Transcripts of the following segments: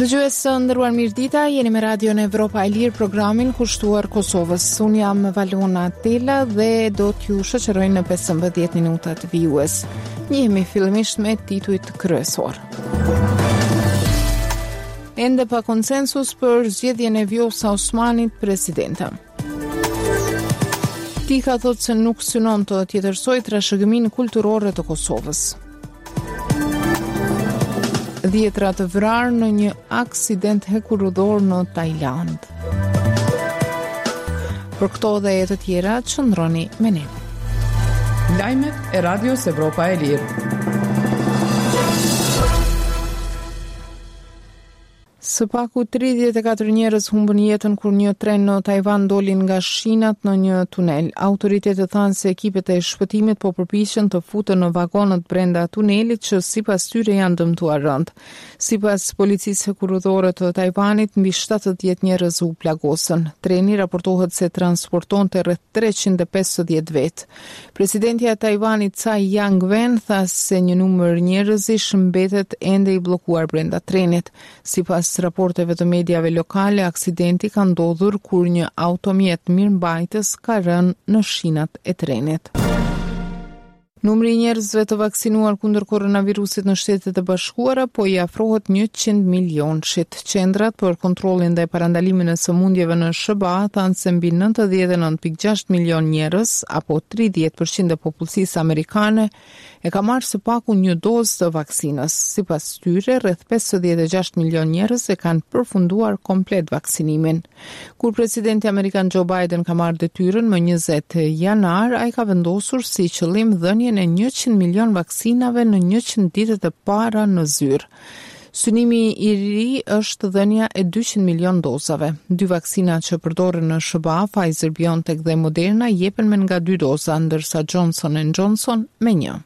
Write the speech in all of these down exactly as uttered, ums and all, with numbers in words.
Dëgjues së nderuar mirëdita, jeni me Radion Evropa e Lirë, programin kushtuar Kosovës. Unë jam Valona Tela dhe do t'ju shoqëroj në pesëmbëdhjetë minutat vijues. Njihemi fillimisht me titujt kryesor. Ende pa konsensus për zgjedhjen e Vjosa Osmanit presidente. Tika thotë se nuk synon të tjetërsoj trashëgimin kulturore të Kosovës. Dhjetra të vrarë në një aksident hekurudhor në Tajland. Për këto dhe e të tjera, qëndroni me ne. Lajmet e Radios Evropa e Lirë. Së paku tridhjetë e katër njerëz humbën jetën kur një tren në Tajvan doli nga shinat në një tunel. Autoritetet thanë se ekipet e shpëtimit po përpiqen të futen në vagonët brenda tunelit që sipas tyre janë dëmtuar rënd. Sipas policisë hekurudhore të Tajvanit, mbi shtatëdhjetë njerëz u plagosën. Treni raportohet se transportonte rreth treqind e pesëdhjetë vet. Presidentja e Tajvanit Tsai Ing-wen tha se një numër njerëzish mbetet ende i bllokuar brenda trenit. Sipas raporteve të mediave lokale, aksidenti ka ndodhur kur një automjet mirëmbajtës ka rënë në shinat e trenit. Numri i njerëzve të vaksinuar kundër koronavirusit në Shtetet e Bashkuara po i afrohet njëqind milionshit. Qendrat për kontrollin dhe parandalimin e sëmundjeve në S B A thanë se mbi nëntëdhjetë e nëntë pikë gjashtë milion njerëz, apo tridhjetë përqind e popullsisë amerikane, e ka marrë së paku një dozë të vaksinës. Sipas tyre, rreth pesëdhjetë e gjashtë milion njerëz e kanë përfunduar komplet vaksinimin. Kur presidenti amerikan Joe Biden ka marrë detyrën më njëzet janar, ai ka vendosur si qëllim dhënien e njëqind milion vaksinave në njëqind ditët e para në zyrë. Synimi i ri është dhënia e dyqind milion dozave. Dy vaksina që përdoren në S B A, Pfizer-BioNTech dhe Moderna, jepen me nga dy doza, ndërsa Johnson and Johnson me një.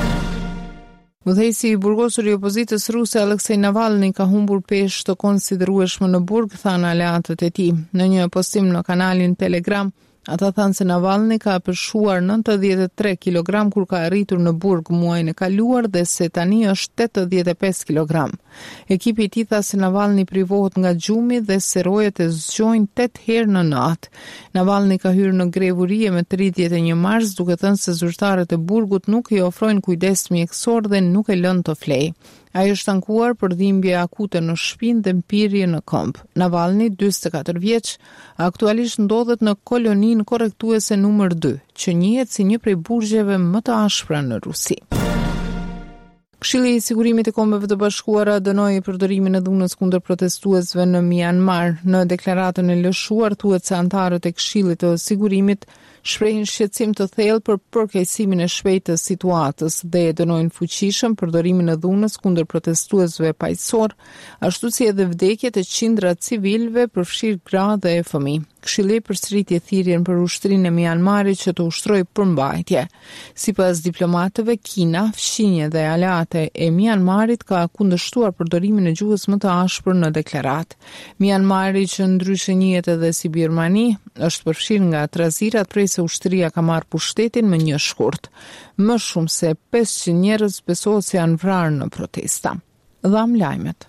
Udhëheqësi i burgosur i opozitës ruse Aleksej Navalny ka humbur peshë të konsiderueshme në burg, thanë aleatët e tij. Në një postim në kanalin Telegram, ata thanë se Navalny ka përshuar nëntëdhjetë e tre kilogram kur ka arritur në burg muajin e kaluar dhe se tani është tetëdhjetë e pesë kilogram. Ekipi i tij tha se Navalny privohet nga gjumi dhe se rojet e zgjojnë tetë herë në natë. Navalny ka hyrë në grevurie me tridhjetë e një mars, duke thënë se zyrtarët e burgut nuk i ofrojnë kujdes mjekësor dhe nuk e lënë të flejë. Ai është ankuar për dhimbje akute në shpinë dhe mpirje në këmbë. Navalny, dyzet e katër vjeç, aktualisht ndodhet në koloninë korrektuese numër dy, që njihet si një prej burgjeve më të ashpra në Rusi. Këshilli i Sigurimit të Kombeve të Bashkuara dënoi përdorimin e dhunës kundër protestuesve në Myanmar. Në deklaratën e lëshuar thuhet se anëtarët e Këshillit të Sigurimit shprehin shqetësim të thellë për përkeqësimin e shpejtë të situatës dhe e dënojnë fuqishëm përdorimin e dhunës kundër protestuesve paqësor, ashtu si edhe vdekjet e qindra civilëve, përfshirë gra dhe fëmijë. Këshilli përsëriti thirrjen për ushtrinë e Myanmarit që të ushtrojë përmbajtje. Sipas diplomatëve, Kina, fqinje dhe aleate e Myanmarit ka kundërshtuar përdorimin e gjuhës më të ashpër në deklaratë. Myanmari, që ndryshe njihet edhe si Birmani, është përfshirë nga trazirat prej se ushtria ka marrë pushtetin më një shkurt. Më shumë se pesëqind njerëz besohet se janë vrarë në protesta. Dham lajmet.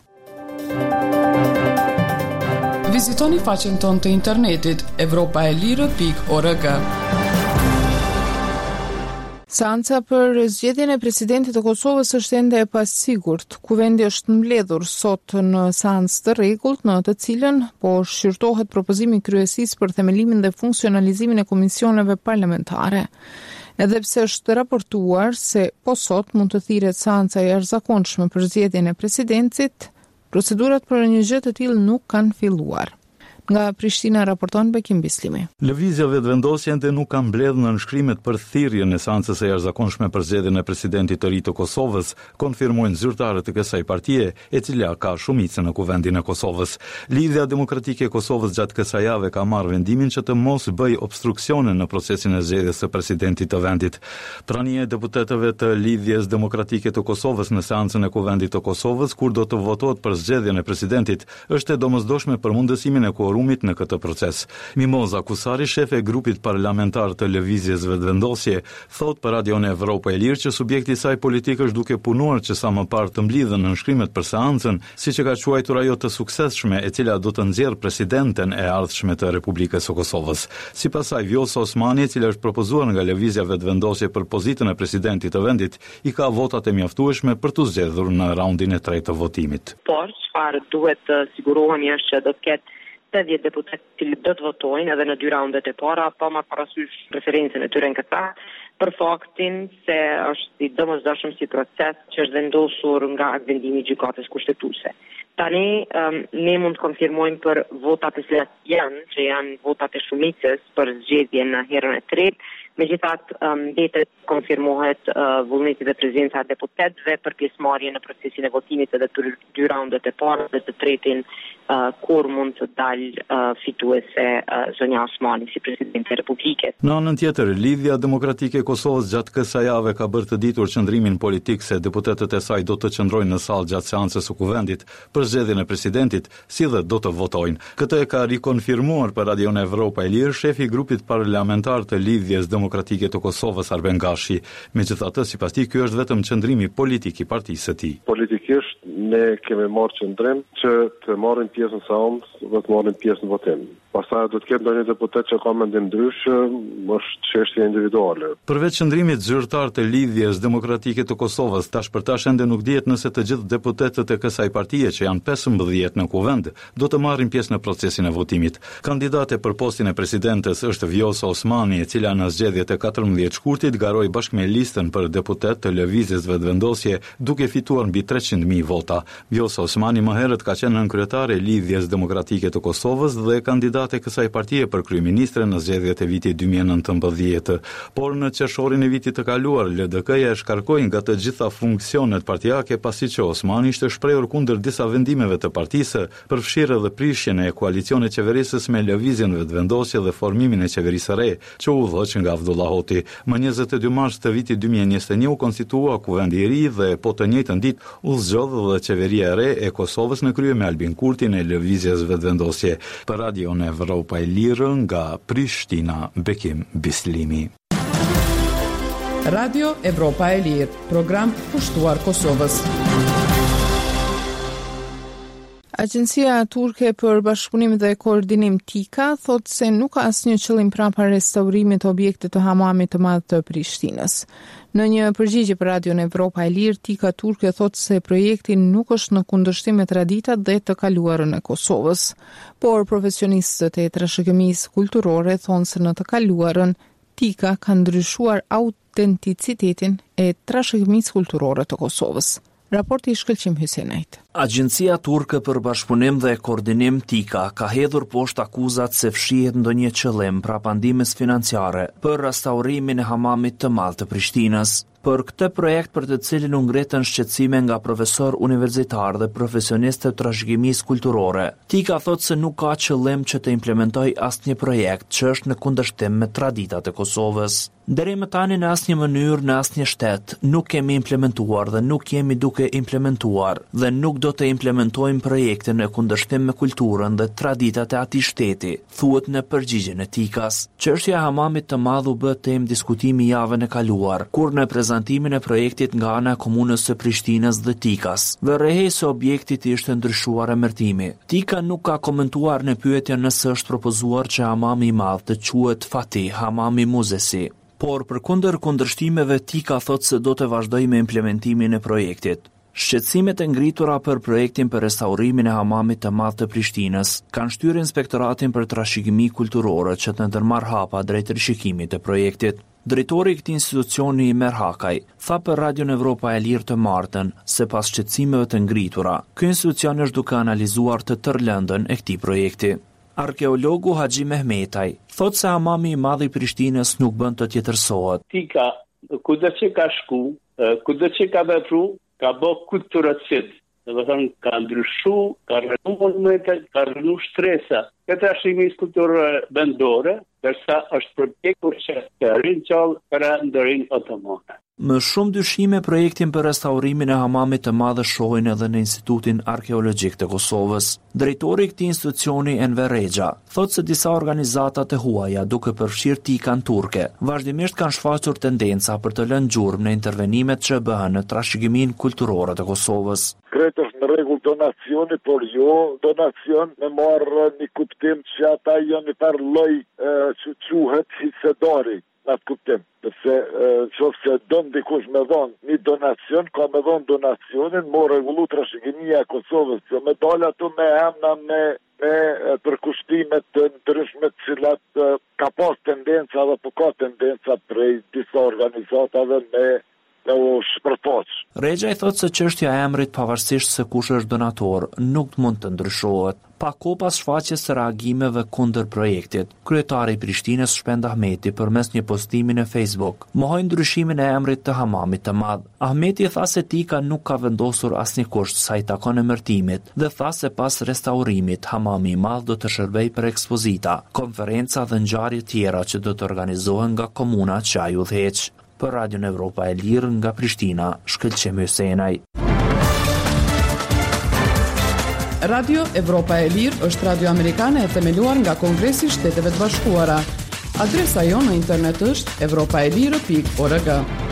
Vizitoni faqen tonë të internetit evropaelire pikë org. Seanca për zgjedhjen e presidentit të Kosovës është ende e pasigurt. Kuvendi është mbledhur sot në seancë të rregullt, në të cilën po shqyrtohet propozimi i kryesisë për themelimin dhe funksionalizimin e komisioneve parlamentare. Edhe pse është raportuar se po sot mund të thirret seanca e jashtëzakonshme për zgjedhjen e presidentit, procedurat për një gjë të tillë nuk kanë filluar. Nga Prishtina raporton Bekim Bislimi. Lëvizja vetëvendosje ende nuk ka mbledhur në nënshkrimet për thirrjen e seancës së jashtëzakonshme për zgjedhjen e presidentit të ri të Kosovës, konfirmojnë zyrtarët e kësaj partie, e cila ka shumicën në kuvendin e Kosovës. Lidhja Demokratike e Kosovës gjatë kësaj jave ka marrë vendimin që të mos bëj obstruksione në procesin e zgjedhjes së presidentit të vendit. Prania e deputetëve të Lidhjes Demokratike të Kosovës në seancën e kuvendit të Kosovës, kur do të votohet për zgjedhjen e presidentit, është e domosdoshme për mundësimin e forumit në këtë proces. Mimoza Kusari, shef e grupit parlamentar të lëvizjes vetëvendosje, thot për Radion Evropa e Lirë që subjekti i saj politik është duke punuar që sa më parë të mblidhen në nënshkrimet për seancën, siç e ka quajtur ajo të suksesshme, e cila do të nxjerrë presidenten e ardhshme të Republikës së Kosovës. Sipas saj, Vjosa Osmani, e cila është propozuar nga lëvizja vetëvendosje për pozitën e presidentit të vendit, i ka votat e mjaftueshme për të zgjedhur në raundin e tretë të votimit. Por çfarë duhet të sigurohemi është që do të ketë pesëdhjetë deputet që do të votojnë edhe në dy raundet e para, pa marrë parasysh preferencën e tyre në këta, për faktin se është i domosdoshëm si proces që është vendosur nga vendimi i gjykatës kushtetuese. Tani um, ne mund të konfirmojmë për votat e cilat janë, që janë votat e shumicës për zgjedhjen në herën e tretë. Megjithatë, mbetet um, konfirmohet uh, vullneti dhe prezenca e deputetëve për pjesëmarrje në procesin e votimit edhe të dy raundet e parë dhe të tretin uh, kur mund të dalë uh, fituese uh, zonja Osmani si presidenti i Republikës. Në anën tjetër, Lidhja Demokratike e Kosovës gjatë kësaj jave ka bërë të ditur qëndrimin politik se deputetët e saj do të qëndrojnë në sallë gjatë seancës së kuvendit për zgjedhjen e presidentit, si dhe do të votojnë. Këtë e ka rikonfirmuar për Radion Evropa e Lirë shefi i grupit parlamentar të Lidhjes Demokratike të Kosovës Arben Gashi. Megjithatë, sipas tij, ky është vetëm qëndrimi politik i partisë së tij. Politikisht ne kemi marrë qëndrim që të marrim pjesë në seancë dhe të marrim pjesë në votim. Pastaj do të ketë ndonjë deputet që ka mendim ndryshe, është çështje individuale. Përveç qëndrimit zyrtar të Lidhjes Demokratike të Kosovës, tash për tash ende nuk dihet nëse të gjithë deputetët e kësaj partie, që janë pesëmbëdhjetë në kuvend, do të marrin pjesë në procesin e votimit. Kandidate për postin e presidentes është Vjosa Osmani, e cila në zgjedhjet e katërmbëdhjetë shkurtit garoi bashkë me listën për deputet të lëvizjes vetëvendosje, duke fituar mbi treqind mijë vota. Vjosa Osmani më herët ka qenë nënkryetare e Lidhjes Demokratike të Kosovës dhe kandidat e kësaj partie për kryeministre në zgjedhjet e vitit dy mijë e nëntëmbëdhjetë, por në qershorin e vitit të kaluar L D K-ja e shkarkoi nga të gjitha funksionet partijake pasi që Osmani ishte shprehur kundër disa vendimeve të partisë, përfshirë edhe prishjen e koalicionit qeverisës me lëvizjen vetëvendosje dhe formimin e qeverisë së re, që u dhoq nga Avdullah Hoti. Më njëzet e dy mars të vitit dy mijë e njëzet e një u konstitua kuvendi i ri dhe po të njëjtën ditë u zgjodh dhe qeveria e re e Kosovës në krye me Albin Kurtin e lëvizjes vetëvendosje. Për Radion Evropa e Lirë nga Prishtina, Bekim Bislimi. Radio Evropa e Lirë, program pushtuar Kosovës. Agjencia turke për bashkëpunim dhe koordinim TIKA thot se nuk ka asnjë qëllim prapa restaurimit të objektit të hamamit të madh të Prishtinës. Në një përgjigje për Radion Evropa e Lirë, TIKA turke thot se projekti nuk është në kundërshtim me traditat dhe të kaluarën e Kosovës, por profesionistët e trashëgimisë kulturore thonë se në të kaluarën TIKA ka ndryshuar autenticitetin e trashëgimisë kulturore të Kosovës. Raporti i Shkëlqim Hysenait. Agjencia turke për bashkëpunim dhe koordinim TIKA ka hedhur poshtë akuzat se fshihet ndonjë qëllim prapandimes financiare për restaurimin e hamamit të madh të Prishtinës. Për këtë projekt për të cilin u ngritën shqetësime nga profesor universitar dhe profesionistë të trashëgimisë kulturore, TIKA thotë se nuk ka qëllim që të implementojë asnjë projekt që është në kundërshtim me traditat e Kosovës. Deri më tani në asnjë mënyrë, në asnjë shtet nuk kemi implementuar dhe nuk jemi duke implementuar dhe nuk do të implementojmë projekte në kundërshtim me kulturën dhe traditat e atij shteti, thuhet në përgjigjen e TIKA-s. Çështja e hamamit të madh u bë temë diskutimi javën e kaluar, kur në prezantimin e projektit nga ana e komunës së Prishtinës dhe TIKA-s, vërehej se objektit ishte ndryshuar emërtimi. TIKA nuk ka komentuar në pyetjen nëse është propozuar që hamami i madh të quhet Fatih Hamami Muzesi. Por përkundër kundërshtimeve, TIKA thotë se do të vazhdojë me implementimin e projektit. Shqetësimet e ngritura për projektin për restaurimin e hamamit të madh të Prishtinës kanë shtyrë Inspektoratin për Trashëgimi Kulturore që të ndërmarrë hapa drejt rishikimit të projektit. Drejtori i këtij institucioni, Imer Hakaj, tha për Radion Evropa e Lirë të martën se pas shqetësimeve të ngritura, ky institucion është duke analizuar të tërë lëndën e këtij projekti. Arkeologu Haxhi Mehmetaj thotë se hamami i madh i Prishtinës nuk bën të tjetërsohet. TIKA, kudo që ka shku, kudo që ka vepru, ka bë kulturacit. Do të thonë ka ndryshu, ka rënu monumentet, ka rënu shtresa. Këtë trashëgimisë kulturore vendore, ndërsa është projektur që të rinë qallë për ndërin otomane. Më shumë dyshime projektin për restaurimin e hamamit të madh shohin edhe në Institutin Arkeologjik të Kosovës. Drejtori i këtij institucioni Enver Rexha thotë se disa organizata të huaja, duke përfshirë tikan turke, vazhdimisht kanë shfaqur tendenca për të lënë gjurmë në intervenimet që bëhen në trashëgiminë kulturore të Kosovës. Kretë është në rregull donacioni, por jo donacion me marrë një kuptim që ata janë një farë lloj që quhet hissedari. Në atë kuptim, përse qoftë se don dikush me dhonë një donacion, ka me dhonë donacionin, mo regullu trashëgimia e Kosovës, që me dalë ato me emna me, me përkushtimet të ndryshme të cilat ka pas tendenca dhe po ka tendenca prej disa organizatave me me u shpërfaq. Rexha i thotë se çështja e emrit pavarësisht se kush është donator nuk mund të ndryshohet. Pa kohë pas shfaqjes së reagimeve kundër projektit, kryetari i Prishtinës Shpend Ahmeti përmes një postimi në Facebook mohoi ndryshimin e emrit të hamamit të madh. Ahmeti tha se tika nuk ka vendosur asnjë kusht sa i takon emërtimit dhe tha se pas restaurimit hamami i madh do të shërbejë për ekspozita, konferenca dhe ngjarje tjera që do të organizohen nga komuna që ai udhëheq. Për Radion Evropa e Lirë nga Prishtina, Shkëlqem Hysenaj. Radio Evropa e Lirë është radio amerikane e themeluar nga Kongresi i Shteteve të Bashkuara. Adresa jonë në internet është evropaelire pikë org.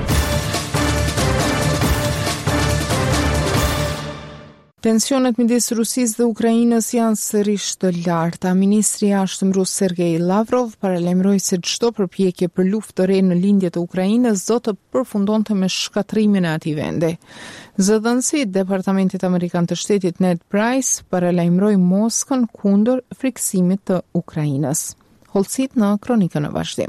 Tensionet midis Rusisë dhe Ukrainës janë sërish të larta. Ministri i Jashtëm rus Sergej Lavrov paralajmëroi se çdo përpjekje për luftë të re në lindje të Ukrainës do të përfundonte me shkatrimin e atij vendi. Zëdhënësi i Departamentit Amerikan të Shtetit Ned Price paralajmëroi Moskën kundër friksimit të Ukrainës. Holcit në kronikën e vazhdim.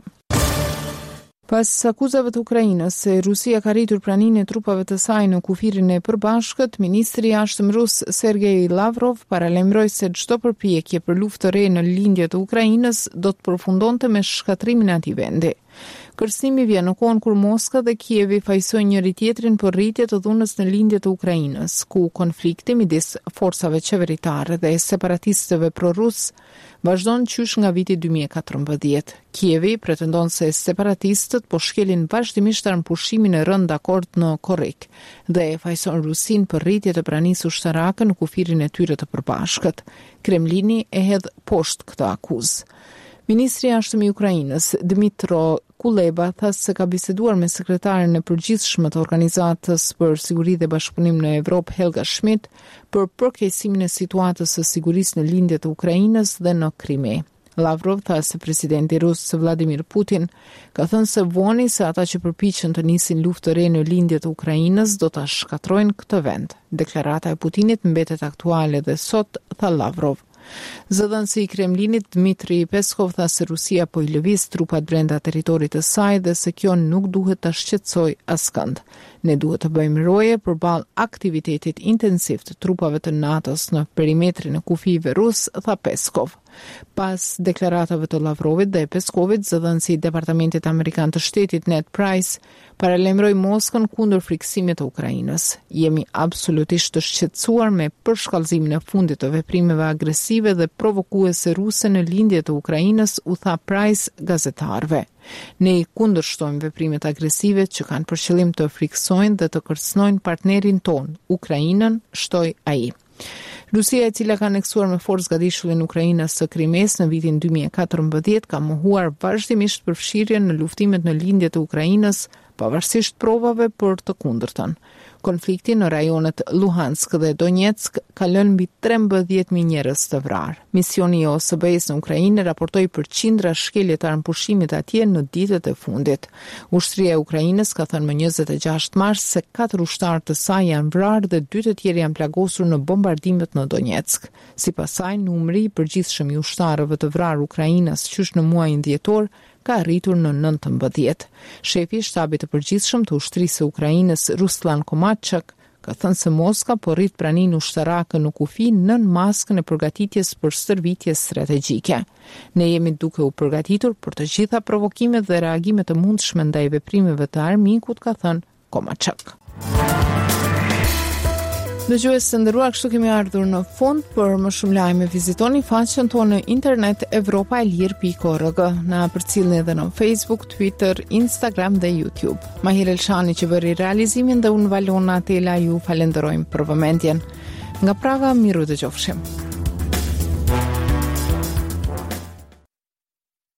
Pas akuzave të Ukrainës se Rusia ka rritur praninë e trupave të saj në kufirin e përbashkët, ministri i Jashtëm rus Sergej Lavrov paralajmëroi se çdo përpjekje për luftë të re në lindje të Ukrainës do të përfundonte me shkatrimin e atij vendi. Kërcënimi vjen në kohën kur Moska dhe Kievi fajsojnë njëri tjetrin për rritje të dhunës në lindje të Ukrainës, ku konflikti midis forcave qeveritare dhe separatistëve pro-rus vazhdon qysh nga viti dy mijë e katërmbëdhjetë. Kievi pretendon se separatistët po shkelin vazhdimisht armëpushimin e rënd dakord në korrik dhe e fajson Rusin për rritje të pranisë ushtarake në kufirin e tyre të përbashkët. Kremlini e hedh poshtë këtë akuzë. Ministri i Jashtëm i Ukrainës, Dmytro Kuleba, tha se ka biseduar me sekretarin e përgjithshme të Organizatës për Siguri dhe Bashkëpunim në Evropë, Helga Schmidt, për përkeqësimin e situatës së sigurisë në lindje të Ukrainës dhe në Krimi. Lavrov tha se presidenti rus Vladimir Putin ka thënë se voni se ata që përpiqen të nisin luftë të re në lindje të Ukrainës do ta shkatrojnë këtë vend. Deklarata e Putinit mbetet aktuale dhe sot, tha Lavrov. Zëdhënësi i Kremlinit Dmitri Peskov tha se Rusia po i lëviz trupat brenda territorit të saj dhe se kjo nuk duhet ta shqetësojë askënd. Ne duhet të bëjmë roje përballë aktivitetit intensiv të trupave të NATO-s në perimetrin e kufive rus, tha Peskov. Pas deklaratave të Lavrovit dhe Peskovit, zëdhënësi i Departamentit Amerikan të Shtetit Ned Price paralajmëroi Moskën kundër friksimit të Ukrainës. Jemi absolutisht të shqetësuar me përshkallëzimin e fundit të veprimeve agresive dhe provokuese ruse në lindje të Ukrainës, u tha Price gazetarëve. Ne i kundërshtojmë veprimet agresive që kanë për qëllim të friksojnë dhe të kërcënojnë partnerin ton, Ukrainën, shtoi ai. Rusia, e cila ka aneksuar me forcë gatishëllin Ukrainës së Krimes në vitin dy mijë e katërmbëdhjetë, ka mohuar vazhdimisht përfshirjen në luftimet në lindje të Ukrainës, pavarësisht provave për të kundërtën. Konflikti në rajonet Luhansk dhe Donetsk ka lënë mbi trembëdhjetë mijë njerëz të vrarë. Misioni i O S B-s në Ukrainë raportoi për qindra shkelje të armëpushimit atje në ditët e fundit. Ushtria e Ukrainës ka thënë më njëzet e gjashtë mars se katër ushtarë të saj janë vrarë dhe dy të tjerë janë plagosur në bombardimet në Donetsk. Sipas saj, numri i përgjithshëm i ushtarëve të vrarë Ukrainës qysh në muajin dhjetor ka arritur në nëntëmbëdhjetë. Shefi i shtabit të përgjithshëm të ushtrisë së Ukrainës, Ruslan Komatchak, ka thënë se Moska po rrit praninë ushtarake në kufi nën maskën e përgatitjes për stërvitje strategjike. Ne jemi duke u përgatitur për të gjitha provokimet dhe reagimet të mundshme ndaj veprimeve të armikut, ka thënë Komatchak. Dëgjues të nderuar, kështu kemi ardhur në fund. Për më shumë lajme vizitoni faqen tonë në internet europa e lir pikë org. Na përcjellni edhe në Facebook, Twitter, Instagram dhe YouTube. Mahir Elshani që bëri realizimin dhe unë Valona Tela ju falenderojmë për vëmendjen. Nga Praga, miru dëgjofshim.